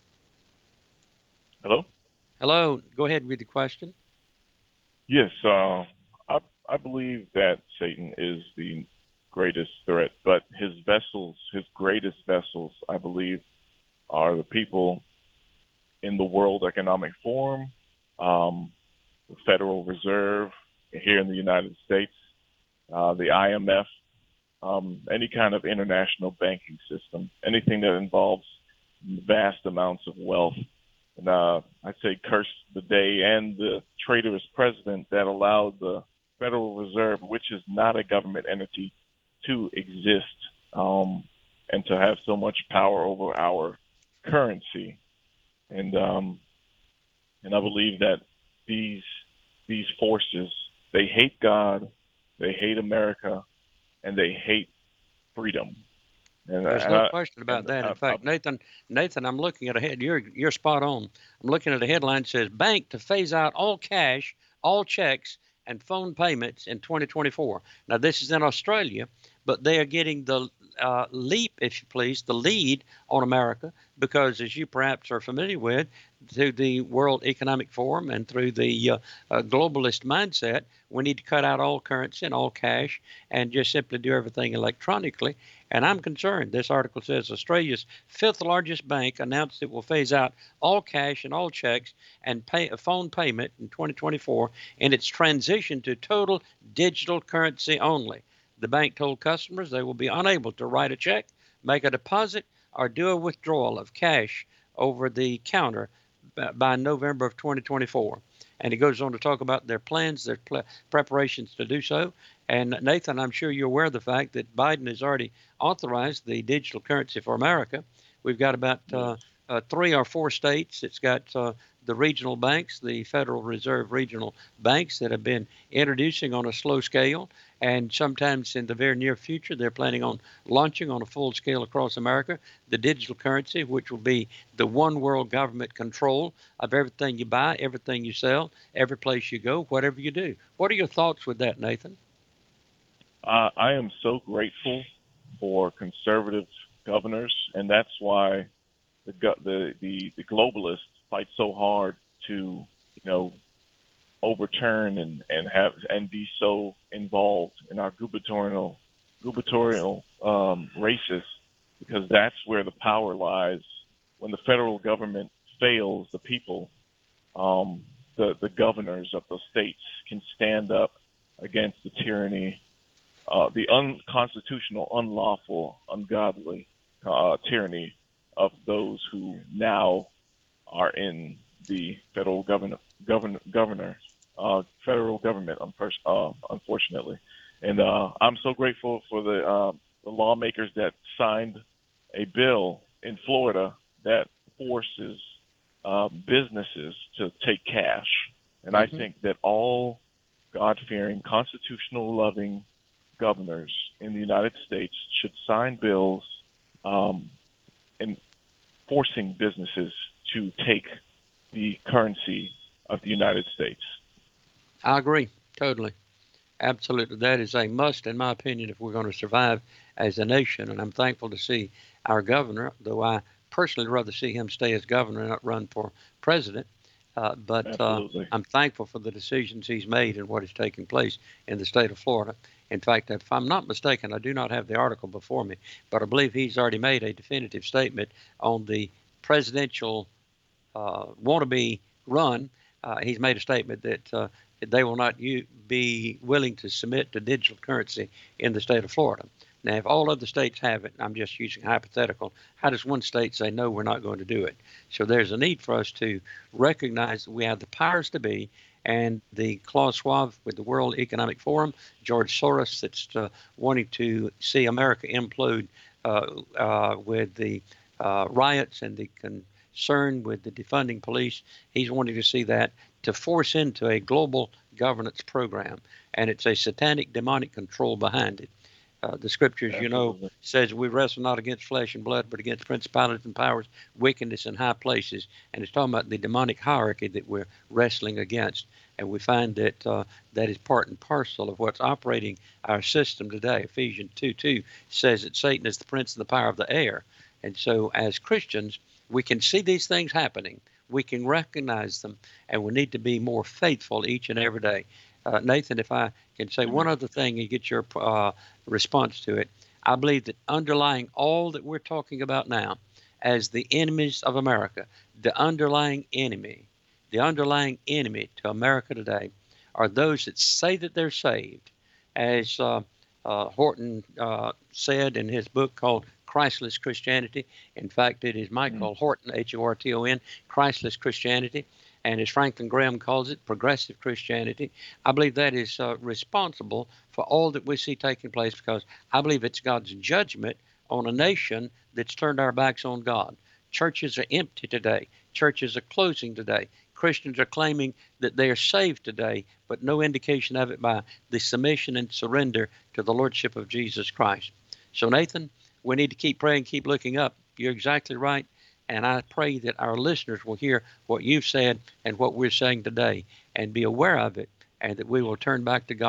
Hello. Hello. Go ahead with the question. Yes, uh, I I believe that Satan is the greatest threat, but his vessels, his greatest vessels, I believe, are the people in the World Economic Forum, um, the Federal Reserve here in the United States, uh, the I M F, um, any kind of international banking system, anything that involves vast amounts of wealth. And uh, I'd say curse the day and the traitorous president that allowed the Federal Reserve, which is not a government entity, to exist um, and to have so much power over our currency. And um, and I believe that these these forces, they hate God, they hate America, and they hate freedom. And There's I, no I, question about that. In I, fact, I, Nathan, Nathan, I'm looking at a head. You're you're spot on. I'm looking at a headline that says bank to phase out all cash, all checks, and phone payments in twenty twenty-four. Now this is in Australia, but they are getting the uh, leap, if you please, the lead on America, because as you perhaps are familiar with, through the World Economic Forum and through the uh, uh, globalist mindset, we need to cut out all currency and all cash and just simply do everything electronically. And I'm concerned. This article says Australia's fifth largest bank announced it will phase out all cash and all checks and pay a phone payment in twenty twenty-four in its transition to total digital currency only. The bank told customers they will be unable to write a check, make a deposit, or do a withdrawal of cash over the counter by November of twenty twenty-four. And he goes on to talk about their plans, their pl- preparations to do so. And Nathan, I'm sure you're aware of the fact that Biden has already authorized the digital currency for America. We've got about uh, uh, three or four states. It's got uh, the regional banks, the Federal Reserve regional banks that have been introducing on a slow scale. And sometimes in the very near future, they're planning on launching on a full scale across America the digital currency, which will be the one world government control of everything you buy, everything you sell, every place you go, whatever you do. What are your thoughts with that, Nathan? Uh, I am so grateful for conservative governors, and that's why the the the, the globalists fight so hard to, you know, overturn and, and have and be so involved in our gubernatorial gubernatorial um, races, because that's where the power lies. When the federal government fails the people, um, the the governors of the states can stand up against the tyranny, uh, the unconstitutional, unlawful, ungodly uh, tyranny of those who now are in the federal governor governor governor. Uh, federal government, uh, unfortunately. And uh, I'm so grateful for the, uh, the lawmakers that signed a bill in Florida that forces uh, businesses to take cash. And mm-hmm. I think that all God-fearing, constitutional-loving governors in the United States should sign bills um, and forcing businesses to take the currency of the United States. I agree, totally. Absolutely. That is a must, in my opinion, if we're going to survive as a nation. And I'm thankful to see our governor, though I personally rather see him stay as governor and not run for president. Uh, but uh, I'm thankful for the decisions he's made and what is taking place in the state of Florida. In fact, if I'm not mistaken, I do not have the article before me, but I believe he's already made a definitive statement on the presidential uh, wannabe run. Uh, he's made a statement that uh, they will not u- be willing to submit to digital currency in the state of Florida. Now, if all other states have it, I'm just using hypothetical, how does one state say, no, we're not going to do it? So there's a need for us to recognize that we have the powers to be, and the Klaus Schwab with the World Economic Forum, George Soros that's uh, wanting to see America implode uh, uh, with the uh, riots and the concern with the defunding police. He's wanting to see that to force into a global governance program, and it's a satanic demonic control behind it. Uh, the scriptures, you know, says we wrestle not against flesh and blood, but against principalities and powers, wickedness in high places. And it's talking about the demonic hierarchy that we're wrestling against. And we find that uh, that is part and parcel of what's operating our system today. Ephesians two two says that Satan is the prince of the power of the air. And so as Christians, we can see these things happening. We can recognize them, and we need to be more faithful each and every day. Uh, Nathan, if I can say one other thing and get your uh, response to it, I believe that underlying all that we're talking about now as the enemies of America, the underlying enemy, the underlying enemy to America today are those that say that they're saved. As uh, uh, Horton uh, said in his book called Christless Christianity. In fact, it is Michael mm-hmm. Horton, H O R T O N, Christless Christianity. And as Franklin Graham calls it, progressive Christianity. I believe that is uh, responsible for all that we see taking place, because I believe it's God's judgment on a nation that's turned our backs on God. Churches are empty today. Churches are closing today. Christians are claiming that they are saved today, but no indication of it by the submission and surrender to the Lordship of Jesus Christ. So, Nathan, we need to keep praying, keep looking up. You're exactly right. And I pray that our listeners will hear what you've said and what we're saying today and be aware of it, and that we will turn back to God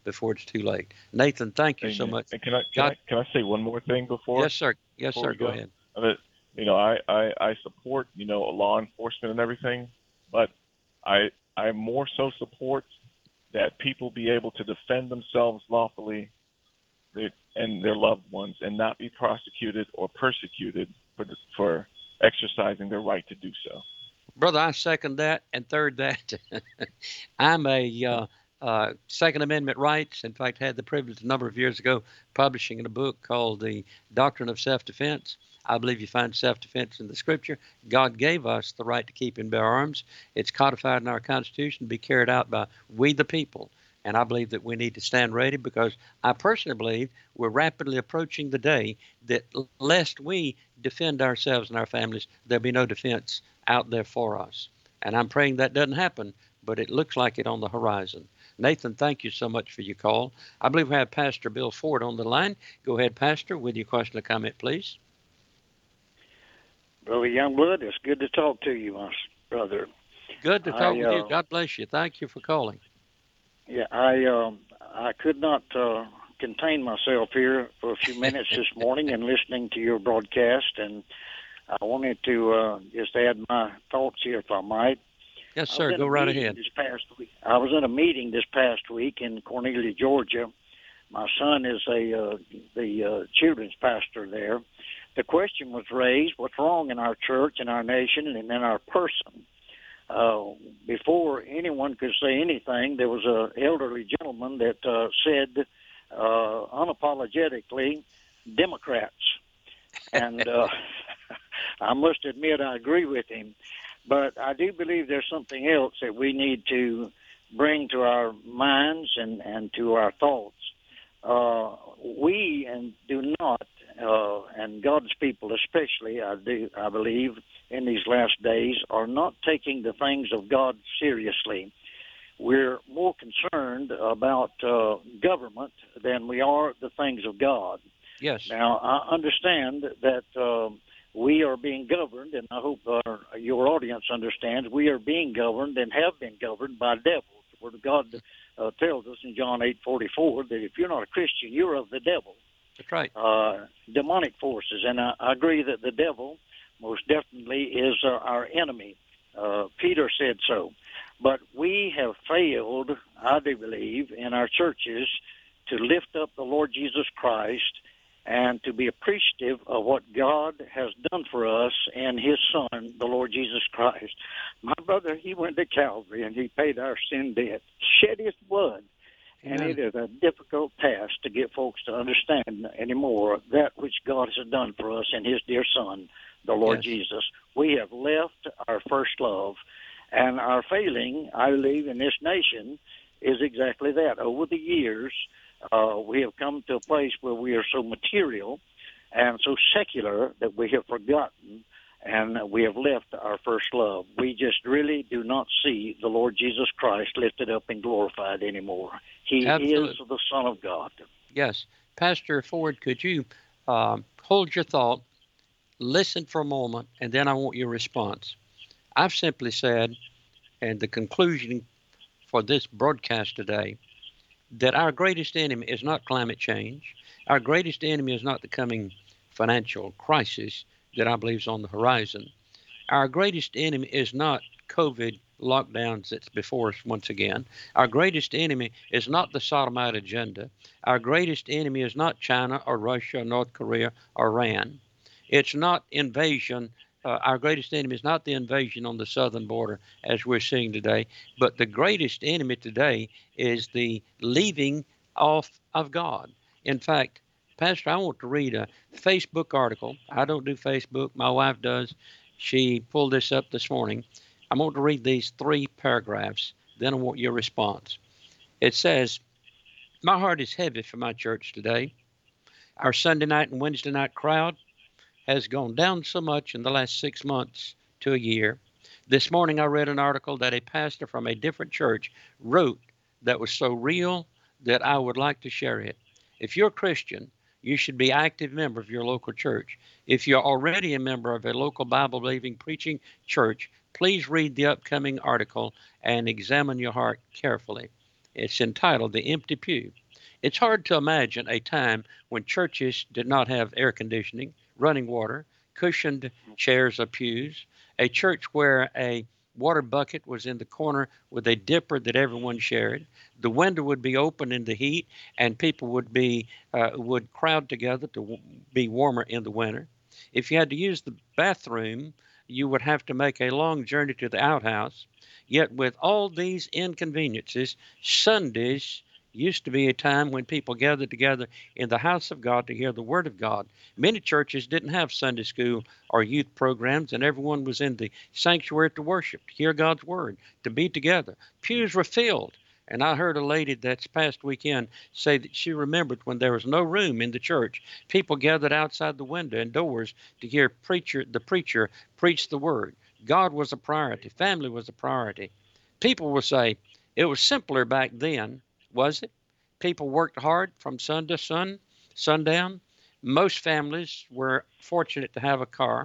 before it's too late. Nathan, thank you Amen. so much. And can I can, I can I say one more thing before? Yes, sir. Yes, before sir. Go, go ahead. I mean, you know, I, I, I support, you know, law enforcement and everything, but I I more so support that people be able to defend themselves lawfully and their loved ones and not be prosecuted or persecuted for the, for exercising their right to do so. Brother, I second that and third that. I'm a uh, uh, Second Amendment rights. In fact, had the privilege a number of years ago publishing in a book called The Doctrine of Self-Defense. I believe you find self-defense in the Scripture. God gave us the right to keep and bear arms. It's codified in our Constitution to be carried out by we the people. And I believe that we need to stand ready because I personally believe we're rapidly approaching the day that lest we defend ourselves and our families, there'll be no defense out there for us. And I'm praying that doesn't happen, but it looks like it on the horizon. Nathan, thank you so much for your call. I believe we have Pastor Bill Ford on the line. Go ahead, Pastor, with your question or comment, please. Brother Youngblood, it's good to talk to you, my brother. Good to talk I, with uh, you. God bless you. Thank you for calling. Yeah, I um, I could not uh, contain myself here for a few minutes this morning and listening to your broadcast, and I wanted to uh, just add my thoughts here, if I might. Yes, sir. Go right ahead. This past week, I was in a meeting this past week in Cornelia, Georgia. My son is a uh, the uh, children's pastor there. The question was raised: what's wrong in our church, in our nation, and in our person? Uh, before anyone could say anything, there was an elderly gentleman that uh, said uh, unapologetically, Democrats. And uh, I must admit I agree with him. But I do believe there's something else that we need to bring to our minds and, and to our thoughts. Uh, we and do not, uh, and God's people especially, I do, I believe, in these last days, are not taking the things of God seriously. We're more concerned about uh, government than we are the things of God. Yes. Now, I understand that uh, we are being governed, and I hope our, your audience understands, we are being governed and have been governed by devils. The Word of God uh, tells us in John eight forty-four that if you're not a Christian, you're of the devil. That's right. Uh, demonic forces, and I, I agree that the devil most definitely is uh, our enemy. Uh, Peter said so. But we have failed, I do believe, in our churches to lift up the Lord Jesus Christ and to be appreciative of what God has done for us and His Son, the Lord Jesus Christ. My brother, He went to Calvary and He paid our sin debt, shed His blood. And Amen. It is a difficult task to get folks to understand anymore that which God has done for us in His dear Son, the Lord Yes. Jesus. We have left our first love, and our failing, I believe, in this nation is exactly that. Over the years, uh, we have come to a place where we are so material and so secular that we have forgotten and we have left our first love. We just really do not see the Lord Jesus Christ lifted up and glorified anymore. He Absolutely. is the Son of God. Yes. Pastor Ford, could you um, hold your thought, listen for a moment, and then I want your response. I've simply said, and the conclusion for this broadcast today, that our greatest enemy is not climate change. Our greatest enemy is not the coming financial crisis that I believe is on the horizon. Our greatest enemy is not COVID lockdowns that's before us once again. Our greatest enemy is not the sodomite agenda. Our greatest enemy is not China or Russia, North Korea, or Iran. It's not invasion. Uh, our greatest enemy is not the invasion on the southern border as we're seeing today, but the greatest enemy today is the leaving off of God. In fact, Pastor, I want to read a Facebook article. I don't do Facebook. My wife does. She pulled this up this morning. I want to read these three paragraphs. Then I want your response. It says, my heart is heavy for my church today. Our Sunday night and Wednesday night crowd has gone down so much in the last six months to a year. This morning I read an article that a pastor from a different church wrote that was so real that I would like to share it. If you're a Christian, you should be an active member of your local church. If you're already a member of a local Bible-believing preaching church, please read the upcoming article and examine your heart carefully. It's entitled The Empty Pew. It's hard to imagine a time when churches did not have air conditioning, running water, cushioned chairs or pews, a church where a water bucket was in the corner with a dipper that everyone shared. The window would be open in the heat, and people would be uh, would crowd together to w- be warmer in the winter. If you had to use the bathroom, you would have to make a long journey to the outhouse. Yet with all these inconveniences, Sundays used to be a time when people gathered together in the house of God to hear the Word of God. Many churches didn't have Sunday school or youth programs, and everyone was in the sanctuary to worship, to hear God's Word, to be together. Pews were filled. And I heard a lady that's past weekend say that she remembered when there was no room in the church, people gathered outside the window and doors to hear preacher, the preacher preach the Word. God was a priority. Family was a priority. People will say, it was simpler back then. Was it? People worked hard from sun to sun, sundown. Most families were fortunate to have a car.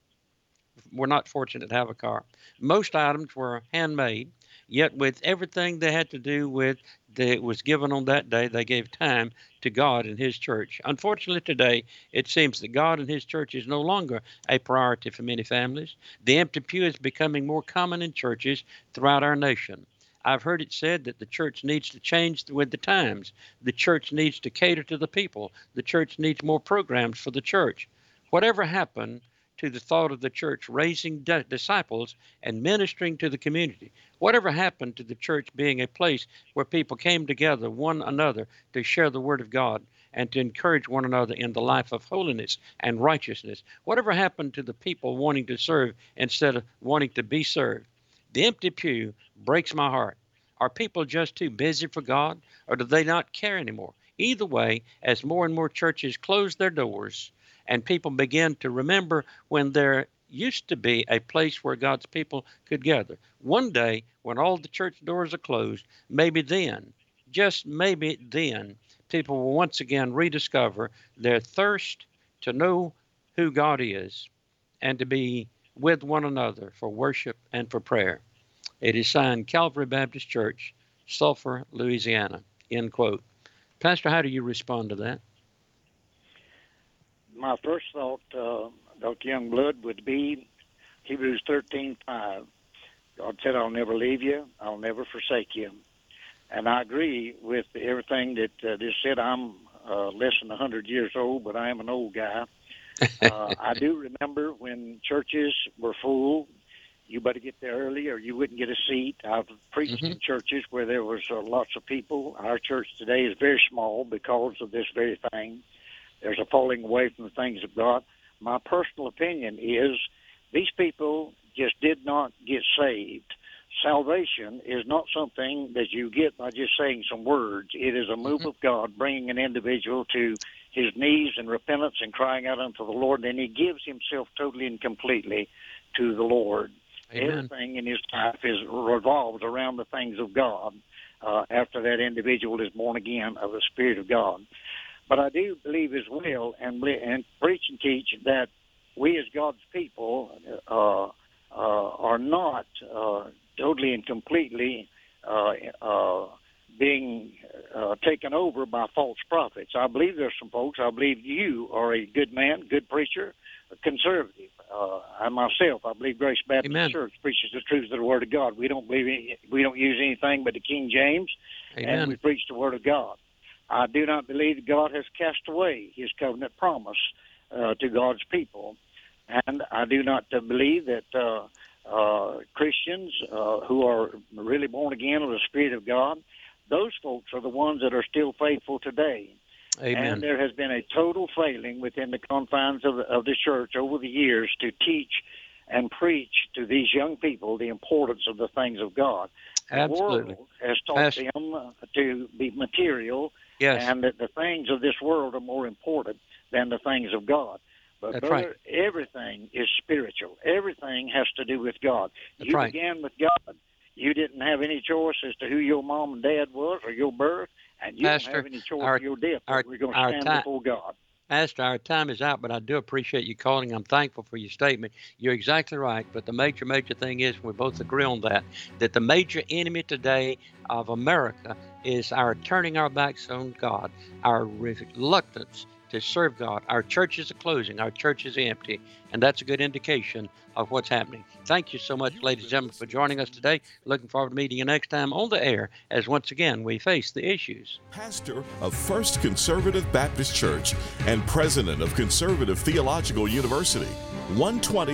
Were not fortunate to have a car. Most items were handmade. Yet with everything they had to do with that was given on that day, they gave time to God and His church. Unfortunately, today, it seems that God and His church is no longer a priority for many families. The empty pew is becoming more common in churches throughout our nation. I've heard it said that the church needs to change with the times. The church needs to cater to the people. The church needs more programs for the church. Whatever happened to the thought of the church raising di- disciples and ministering to the community? Whatever happened to the church being a place where people came together, one another, to share the Word of God and to encourage one another in the life of holiness and righteousness? Whatever happened to the people wanting to serve instead of wanting to be served? The empty pew breaks my heart. Are people just too busy for God, or do they not care anymore? Either way, as more and more churches close their doors and people begin to remember when there used to be a place where God's people could gather, one day when all the church doors are closed, maybe then, just maybe then, people will once again rediscover their thirst to know who God is and to be with one another for worship and for prayer. It is signed Calvary Baptist Church, Sulphur, Louisiana, end quote. Pastor, how do you respond to that? My first thought, uh, Doctor Youngblood, would be Hebrews thirteen five. God said, I'll never leave you, I'll never forsake you. And I agree with everything that uh, this said. I'm uh, less than one hundred years old, but I am an old guy. uh, I do remember when churches were full, you better get there early or you wouldn't get a seat. I've preached mm-hmm. in churches where there was uh, lots of people. Our church today is very small because of this very thing. There's a falling away from the things of God. My personal opinion is these people just did not get saved. Salvation is not something that you get by just saying some words. It is a move mm-hmm. of God bringing an individual to his knees in repentance and crying out unto the Lord, and he gives himself totally and completely to the Lord. Amen. Everything in his life is revolves around the things of God uh, after that individual is born again of the Spirit of God. But I do believe as well and, and preach and teach that we as God's people uh, uh, are not uh, totally and completely uh, uh, being uh, taken over by false prophets. I believe there's some folks. I believe you are a good man, good preacher, a conservative. Uh, I myself, I believe Grace Baptist Amen. Church preaches the truth of the Word of God. We don't believe any, we don't use anything but the King James, Amen. And we preach the Word of God. I do not believe that God has cast away His covenant promise uh, to God's people, and I do not uh, believe that uh, uh, Christians uh, who are really born again of the Spirit of God, those folks are the ones that are still faithful today. Amen. And there has been a total failing within the confines of the, of the church over the years to teach and preach to these young people the importance of the things of God. Absolutely. The world has taught Pastor. them to be material, yes. and that the things of this world are more important than the things of God. But That's brother, right. everything is spiritual. Everything has to do with God. That's you right. began with God. You didn't have any choice as to who your mom and dad was or your birth, and you Pastor, don't have any choice our, of your death. Our, We're going to our stand time, before God. Pastor, our time is out, but I do appreciate you calling. I'm thankful for your statement. You're exactly right, but the major, major thing is, we both agree on that, that the major enemy today of America is our turning our backs on God, our reluctance to serve God. Our churches are closing. Our church is empty. And that's a good indication of what's happening. Thank you so much, ladies and gentlemen, for joining us today. Looking forward to meeting you next time on the air as once again we face the issues. Pastor of First Conservative Baptist Church and president of Conservative Theological University, one twenty